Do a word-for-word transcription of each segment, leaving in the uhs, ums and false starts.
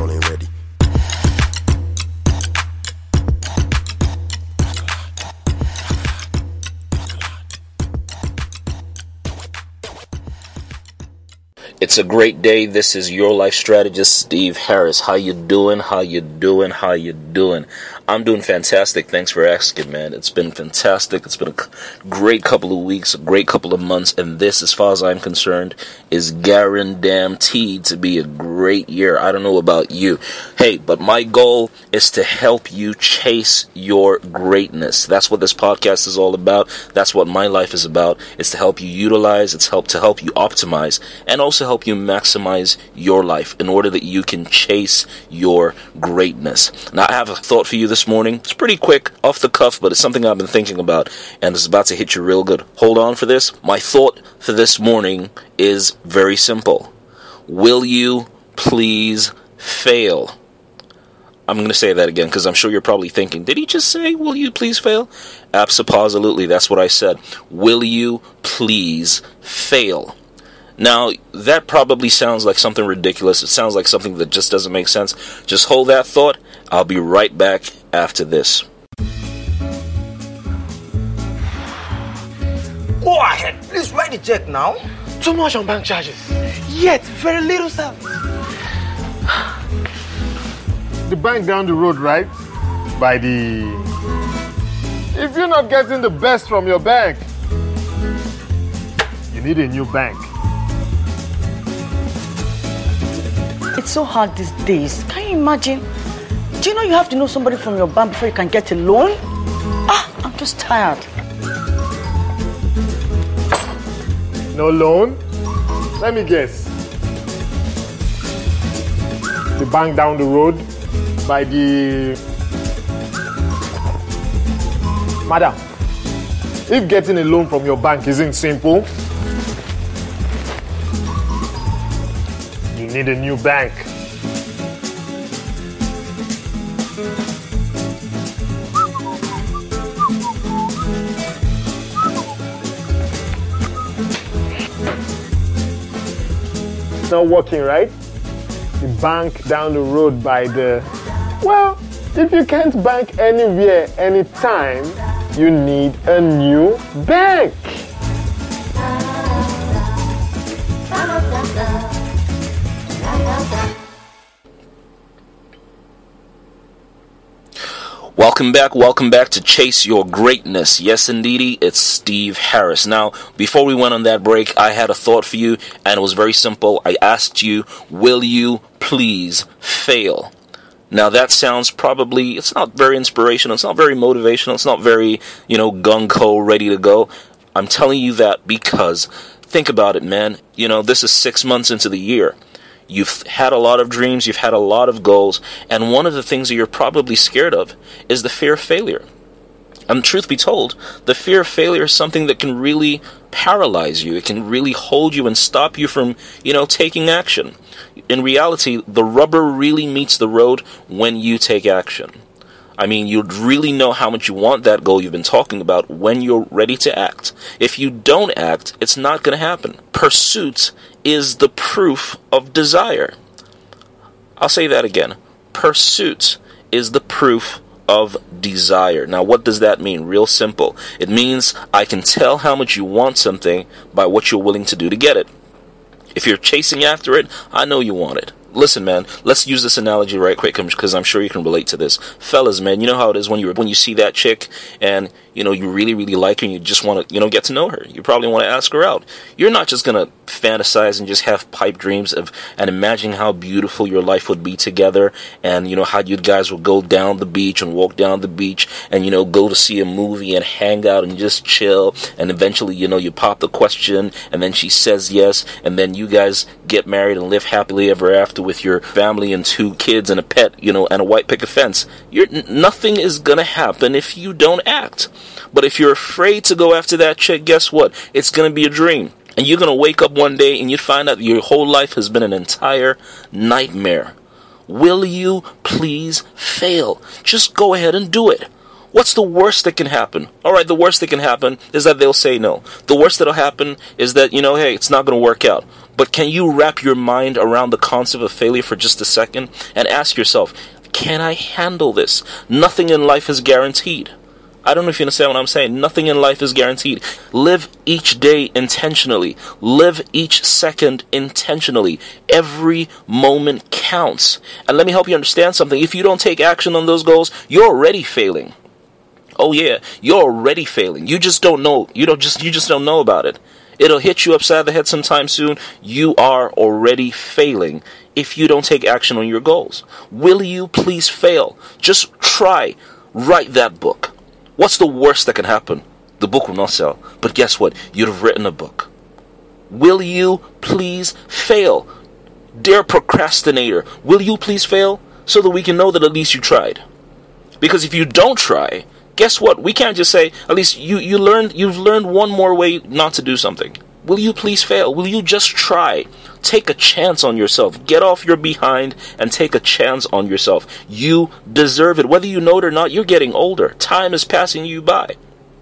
y'all ain't ready. It's a great day. This is your life strategist, Steve Harris. How you doing? How you doing? How you doing? I'm doing fantastic. Thanks for asking, man. It's been fantastic. It's been a great couple of weeks, a great couple of months, and this, as far as I'm concerned, is guaranteed to be a great year. I don't know about you. Hey, but my goal is to help you chase your greatness. That's what this podcast is all about. That's what my life is about. It's to help you utilize, it's help to help you optimize, and also help you maximize your life in order that you can chase your greatness. Now, I have a thought for you this morning. It's pretty quick, off the cuff, but it's something I've been thinking about, and it's about to hit you real good. Hold on for this. My thought for this morning is very simple. Will you please fail? I'm going to say that again because I'm sure you're probably thinking, did he just say, will you please fail? Absolutely, that's what I said. Will you please fail? Now, that probably sounds like something ridiculous. It sounds like something that just doesn't make sense. Just hold that thought. I'll be right back after this. Go ahead. Please write the check now. Too much on bank charges. Yet, very little service. The bank down the road, right? By the... If you're not getting the best from your bank, you need a new bank. It's so hard these days. Can you imagine? Do you know you have to know somebody from your bank before you can get a loan? Ah, I'm just tired. No loan? Let me guess. The bank down the road by the... Madam, if getting a loan from your bank isn't simple, you need a new bank. It's not working, right? The bank down the road by the... Well, if you can't bank anywhere, anytime, you need a new bank. Welcome back, welcome back to Chase Your Greatness. Yes, indeedy, it's Steve Harris. Now, before we went on that break, I had a thought for you, and it was very simple. I asked you, will you please fail? Now, that sounds probably, it's not very inspirational, it's not very motivational, it's not very, you know, gung-ho, ready to go. I'm telling you that because, think about it, man. You know, this is six months into the year. You've had a lot of dreams, you've had a lot of goals, and one of the things that you're probably scared of is the fear of failure. And truth be told, the fear of failure is something that can really paralyze you. It can really hold you and stop you from, you know, taking action. In reality, the rubber really meets the road when you take action. I mean, you'd really know how much you want that goal you've been talking about when you're ready to act. If you don't act, it's not going to happen. Pursuit is the proof of desire. I'll say that again. Pursuit is the proof of desire. Now, what does that mean? Real simple. It means I can tell how much you want something by what you're willing to do to get it. If you're chasing after it, I know you want it. Listen, man, let's use this analogy right quick because I'm sure you can relate to this. Fellas, man, you know how it is when you when you see that chick and, you know, you really, really like her and you just want to, you know, get to know her. You probably want to ask her out. You're not just going to fantasize and just have pipe dreams of and imagine how beautiful your life would be together and, you know, how you guys would go down the beach and walk down the beach and, you know, go to see a movie and hang out and just chill and eventually, you know, you pop the question and then she says yes and then you guys get married and live happily ever after with your family and two kids and a pet, you know, and a white picket fence. You're, n- nothing is going to happen if you don't act. But if you're afraid to go after that chick, guess what? It's going to be a dream. And you're going to wake up one day and you find out your whole life has been an entire nightmare. Will you please fail? Just go ahead and do it. What's the worst that can happen? All right, the worst that can happen is that they'll say no. The worst that'll happen is that, you know, hey, it's not going to work out. But can you wrap your mind around the concept of failure for just a second and ask yourself, can I handle this? Nothing in life is guaranteed. I don't know if you understand what I'm saying. Nothing in life is guaranteed. Live each day intentionally. Live each second intentionally. Every moment counts. And let me help you understand something. If you don't take action on those goals, you're already failing. Oh yeah, you're already failing. You just don't know. You don't just you just don't know about it. It'll hit you upside the head sometime soon. You are already failing if you don't take action on your goals. Will you please fail? Just try. Write that book. What's the worst that can happen? The book will not sell. But guess what? You'd have written a book. Will you please fail? Dear procrastinator, will you please fail? So that we can know that at least you tried. Because if you don't try, guess what? We can't just say, at least you, you learned, you've learned one more way not to do something. Will you please fail? Will you just try? Take a chance on yourself. Get off your behind and take a chance on yourself. You deserve it. Whether you know it or not, you're getting older. Time is passing you by.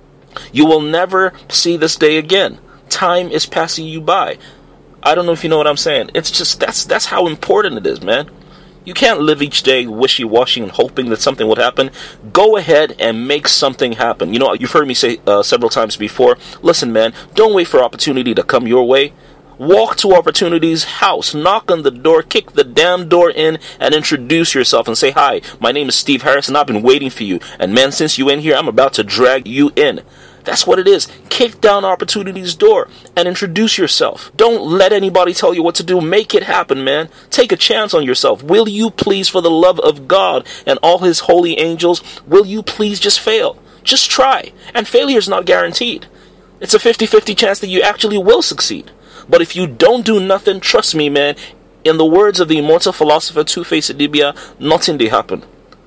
You will never see this day again. Time is passing you by. I don't know if you know what I'm saying. It's just, that's that's how important it is, man. You can't live each day wishy-washy and hoping that something would happen. Go ahead and make something happen. You know, you've heard me say uh, several times before, listen, man, don't wait for opportunity to come your way. Walk to opportunity's house, knock on the door, kick the damn door in, and introduce yourself and say, hi, my name is Steve Harris, and I've been waiting for you. And man, since you in here, I'm about to drag you in. That's what it is. Kick down opportunity's door and introduce yourself. Don't let anybody tell you what to do. Make it happen, man. Take a chance on yourself. Will you please, for the love of God and all his holy angels, will you please just fail? Just try. And failure is not guaranteed. It's a fifty-fifty chance that you actually will succeed. But if you don't do nothing, trust me, man, in the words of the immortal philosopher Two-Face Adibia, nothing they happen.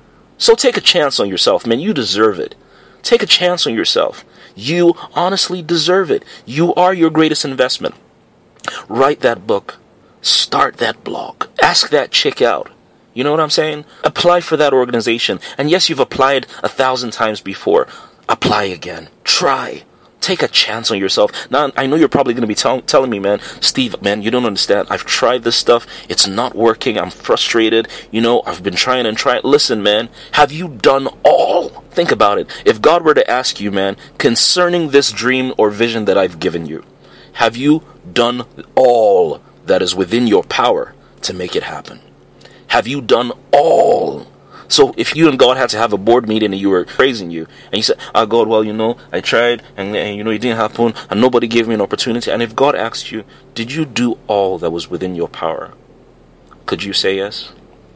So take a chance on yourself, man. You deserve it. Take a chance on yourself. You honestly deserve it. You are your greatest investment. Write that book. Start that blog. Ask that chick out. You know what I'm saying? Apply for that organization. And yes, you've applied a thousand times before. Apply again. Try. Take a chance on yourself. Now, I know you're probably going to be tell- telling me, man, Steve, man, you don't understand. I've tried this stuff. It's not working. I'm frustrated. You know, I've been trying and trying. Listen, man, have you done all? Think about it. If God were to ask you, man, concerning this dream or vision that I've given you, have you done all that is within your power to make it happen? Have you done all? So if you and God had to have a board meeting and you were praising you, and you said, oh God, well, you know, I tried, and, and you know, it didn't happen, and nobody gave me an opportunity. And if God asked you, did you do all that was within your power? Could you say yes?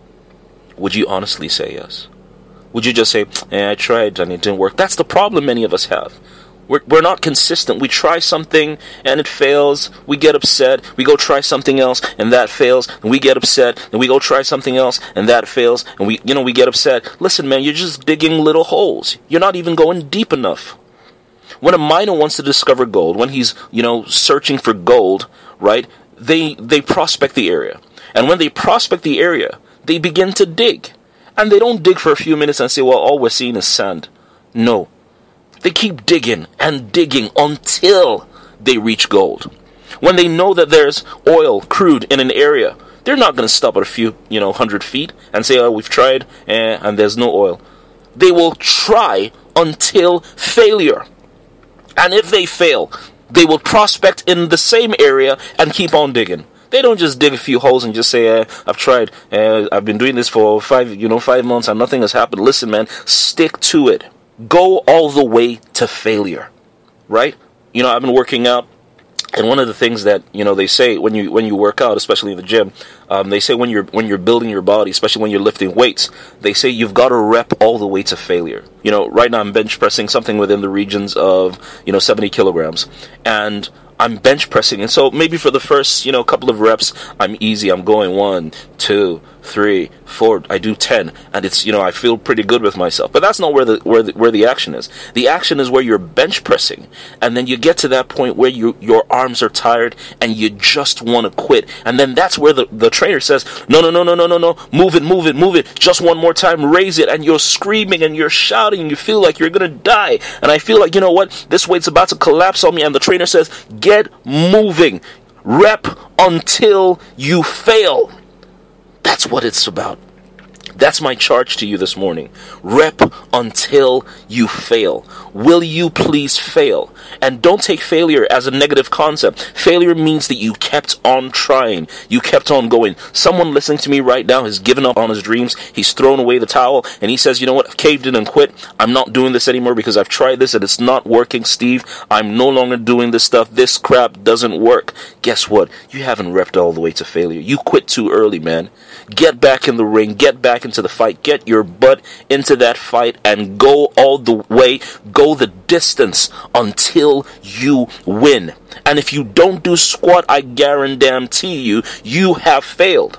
Would you honestly say yes? Would you just say, eh, I tried and it didn't work? That's the problem many of us have. We're, we're not consistent. We try something and it fails. We get upset. We go try something else and that fails. And we get upset. And we go try something else and that fails. And we, you know, we get upset. Listen, man, you're just digging little holes. You're not even going deep enough. When a miner wants to discover gold, when he's, you know, searching for gold, right, they, they prospect the area. And when they prospect the area, they begin to dig. And they don't dig for a few minutes and say, well, all we're seeing is sand. No. They keep digging and digging until they reach gold. When they know that there's oil, crude in an area, they're not going to stop at a few, you know, hundred feet and say, oh, we've tried eh, and there's no oil. They will try until failure. And if they fail, they will prospect in the same area and keep on digging. They don't just dig a few holes and just say, eh, I've tried, eh, I've been doing this for five, you know, five months and nothing has happened. Listen, man, stick to it. Go all the way to failure, right? You know, I've been working out, and one of the things that, you know, they say when you when you work out, especially in the gym, um, they say when you're when you're building your body, especially when you're lifting weights, they say you've got to rep all the way to failure. You know, right now I'm bench pressing something within the regions of, you know, seventy kilograms, and I'm bench pressing, and so maybe for the first, you know, couple of reps, I'm easy. I'm going one, two, three, four, I do ten, and it's, you know, I feel pretty good with myself. But that's not where the where the, where the action is. The action is where you're bench pressing, and then you get to that point where you your arms are tired and you just want to quit. And then that's where the, the trainer says, no, no, no, no, no, no, no, move it, move it, move it, just one more time, raise it, and you're screaming and you're shouting and you feel like you're gonna die. And I feel like, you know what, this weight's about to collapse on me, and the trainer says, get moving, rep until you fail. That's what it's about. That's my charge to you this morning. Rep until you fail. Will you please fail? And don't take failure as a negative concept. Failure means that you kept on trying. You kept on going. Someone listening to me right now has given up on his dreams. He's thrown away the towel and he says, you know what, I've caved in and quit. I'm not doing this anymore because I've tried this and it's not working, Steve. I'm no longer doing this stuff. This crap doesn't work. Guess what? You haven't repped all the way to failure. You quit too early, man. Get back in the ring. Get back into the fight. Get your butt into that fight and go all the way. Go the distance until you win. And if you don't do squat, I guarantee you, you have failed.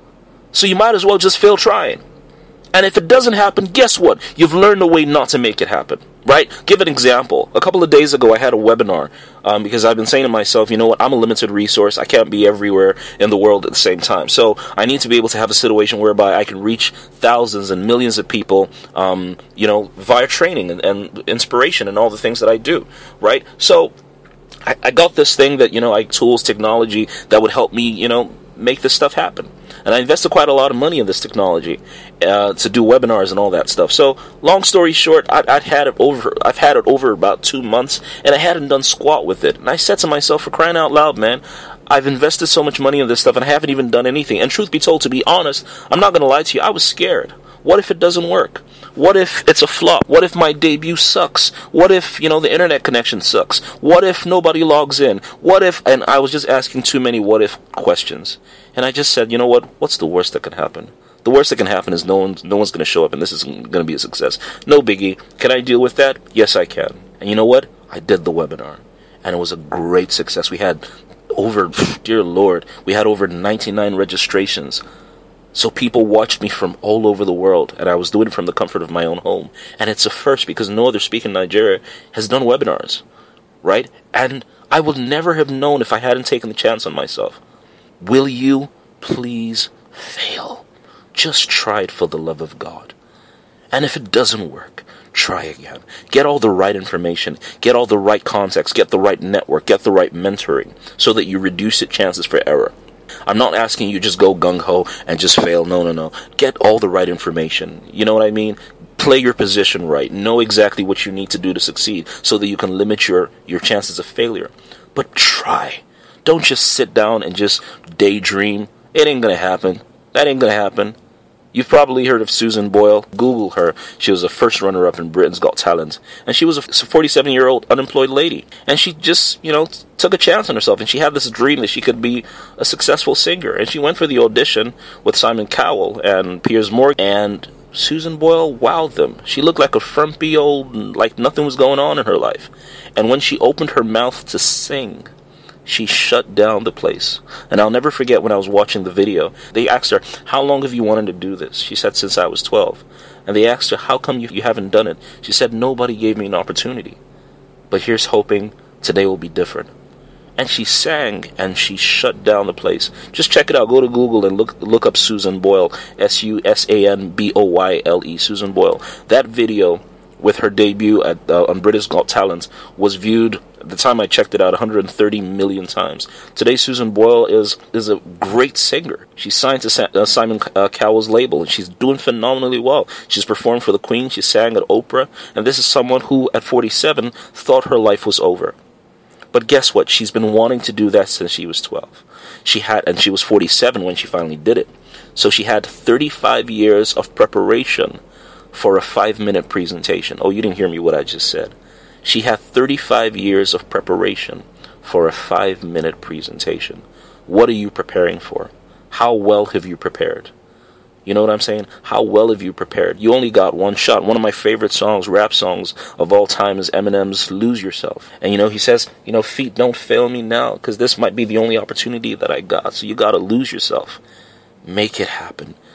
So you might as well just fail trying. And if it doesn't happen, guess what? You've learned a way not to make it happen. Right? Give an example. A couple of days ago, I had a webinar um, because I've been saying to myself, you know what, I'm a limited resource. I can't be everywhere in the world at the same time. So I need to be able to have a situation whereby I can reach thousands and millions of people, um, you know, via training and, and inspiration and all the things that I do. Right? So I, I got this thing that, you know, I tools, technology that would help me, you know, make this stuff happen. And I invested quite a lot of money in this technology uh, to do webinars and all that stuff. So, long story short, I, I'd had it over. I've had it over about two months, and I hadn't done squat with it. And I said to myself, for crying out loud, man, I've invested so much money in this stuff, and I haven't even done anything. And truth be told, to be honest, I'm not going to lie to you, I was scared. What if it doesn't work? What if it's a flop? What if my debut sucks? What if, you know, the internet connection sucks? What if nobody logs in? What if, and I was just asking too many what if questions. And I just said, you know what, what's the worst that can happen? The worst that can happen is no one's, no one's going to show up and this is going to be a success. No biggie. Can I deal with that? Yes, I can. And you know what? I did the webinar. And it was a great success. We had over, dear Lord, we had over ninety-nine registrations. So people watched me from all over the world, and I was doing it from the comfort of my own home. And it's a first because no other speaker in Nigeria has done webinars, right? And I would never have known if I hadn't taken the chance on myself. Will you please fail? Just try it for the love of God. And if it doesn't work, try again. Get all the right information, get all the right context, get the right network, get the right mentoring, so that you reduce the chances for error. I'm not asking you just go gung-ho and just fail. No, no, no. Get all the right information. You know what I mean? Play your position right. Know exactly what you need to do to succeed so that you can limit your, your chances of failure. But try. Don't just sit down and just daydream. It ain't going to happen. That ain't going to happen. You've probably heard of Susan Boyle. Google her. She was a first runner-up in Britain's Got Talent. And she was a forty-seven-year-old unemployed lady. And she just, you know, took a chance on herself. And she had this dream that she could be a successful singer. And she went for the audition with Simon Cowell and Piers Morgan. And Susan Boyle wowed them. She looked like a frumpy old, like nothing was going on in her life. And when she opened her mouth to sing, she shut down the place. And I'll never forget when I was watching the video. They asked her, how long have you wanted to do this? She said, since I was twelve. And they asked her, how come you, you haven't done it? She said, nobody gave me an opportunity. But here's hoping today will be different. And she sang and she shut down the place. Just check it out. Go to Google and look look up Susan Boyle. S U S A N B O Y L E. Susan Boyle. That video with her debut at uh, on Britain's Got Talent was viewed, at the time I checked it out, one hundred thirty million times. Today, Susan Boyle is is a great singer. She's signed to Sa- uh, Simon uh, Cowell's label, and she's doing phenomenally well. She's performed for the Queen, she sang at Oprah, and this is someone who, at forty-seven, thought her life was over. But guess what? She's been wanting to do that since she was twelve. She had, and she was forty-seven when she finally did it. So she had thirty-five years of preparation for a five-minute presentation. Oh, you didn't hear me what I just said. She had thirty-five years of preparation for a five-minute presentation. What are you preparing for? How well have you prepared? You know what I'm saying? How well have you prepared? You only got one shot. One of my favorite songs, rap songs of all time, is Eminem's Lose Yourself. And, you know, he says, you know, feet, don't fail me now, because this might be the only opportunity that I got. So you got to lose yourself. Make it happen.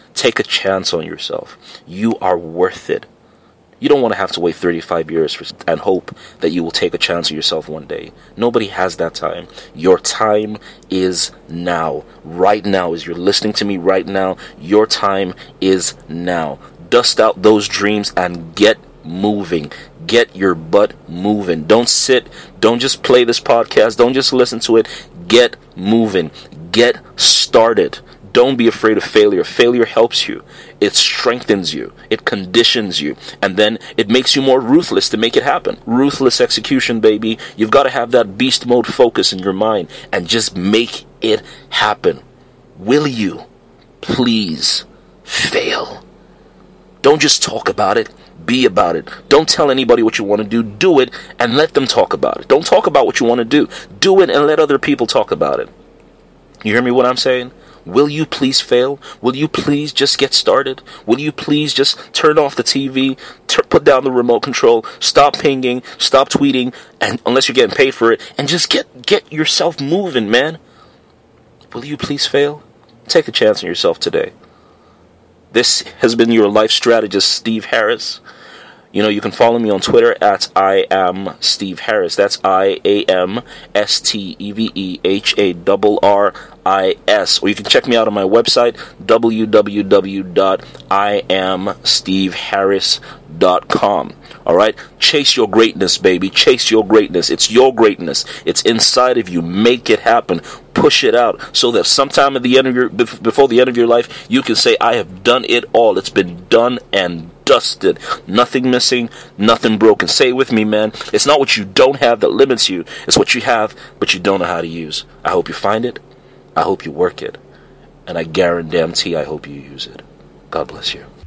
Take a chance on yourself. You are worth it. You don't want to have to wait thirty-five years for, and hope that you will take a chance on yourself one day. Nobody has that time. Your time is now. Right now, as you're listening to me right now, your time is now. Dust out those dreams and get moving. Get your butt moving. Don't sit. Don't just play this podcast. Don't just listen to it. Get moving. Get started. Don't be afraid of failure. Failure helps you. It strengthens you. It conditions you. And then it makes you more ruthless to make it happen. Ruthless execution, baby. You've got to have that beast mode focus in your mind and just make it happen. Will you please fail? Don't just talk about it. Be about it. Don't tell anybody what you want to do. Do it and let them talk about it. Don't talk about what you want to do. Do it and let other people talk about it. You hear me what I'm saying? Will you please fail? Will you please just get started? Will you please just turn off the T V, t- put down the remote control, stop pinging, stop tweeting, and unless you're getting paid for it, and just get get yourself moving, man. Will you please fail? Take a chance on yourself today. This has been your life strategist, Steve Harris. You know, you can follow me on Twitter at I am Steve Harris. That's I A M S T E V E H A R R I S. Or you can check me out on my website, w w w dot i am steve harris dot com. Alright? Chase your greatness, baby. Chase your greatness. It's your greatness. It's inside of you. Make it happen. Push it out so that sometime at the end of your, before the end of your life, you can say, I have done it all. It's been done and dusted. Nothing missing, nothing broken. Say it with me, man. It's not what you don't have that limits you. It's what you have, but you don't know how to use. I hope you find it. I hope you work it. And I guarantee I hope you use it. God bless you.